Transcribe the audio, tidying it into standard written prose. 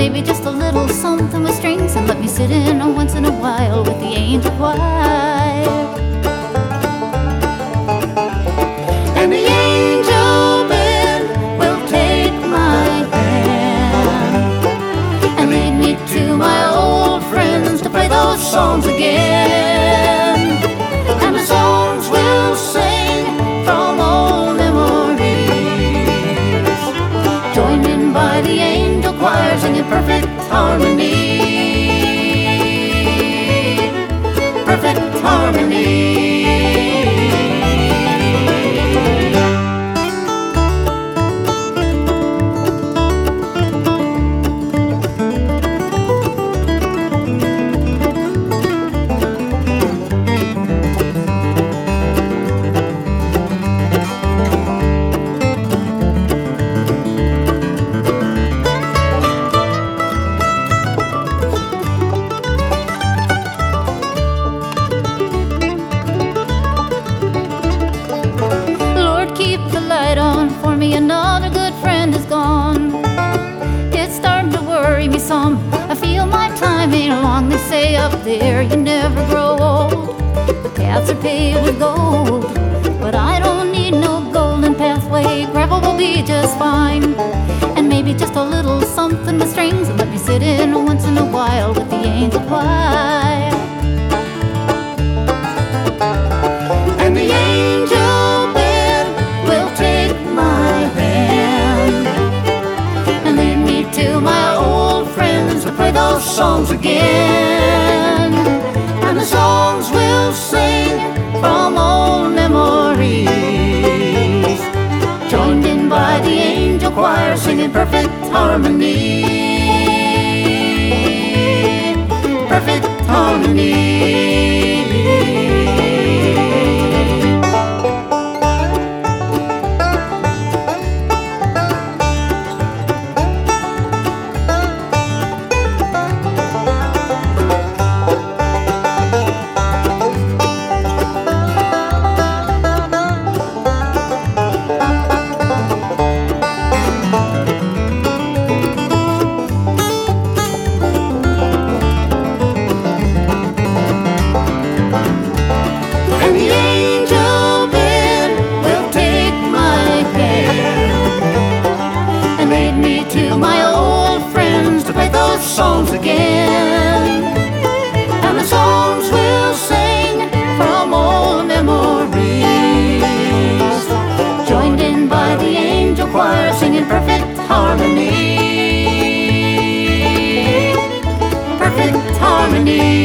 maybe just a little something with strings, and let me sit in once in a while with the angel choir. And the angel band will take my hand and lead me to my old friends to play those songs again. And the songs will sing from old memories, joined in by the angel choir, singing perfect harmony. Perfect harmony. For me, another good friend is gone. It's starting to worry me some. I feel my time ain't long. They say up there you never grow old. The paths are paved with gold, but I don't need no golden pathway. Gravel will be just fine, and maybe just a little something with strings, and let me sit in once in a while with the angel choir. And the angel band will take my hand and lead me to my old friends to play those songs again. And the songs will sing from old memories, joined in by the angel choir, singing perfect harmony. Perfect harmony. Songs again, and the songs will sing from old memories, joined in by the angel choir, singing perfect harmony. Perfect harmony.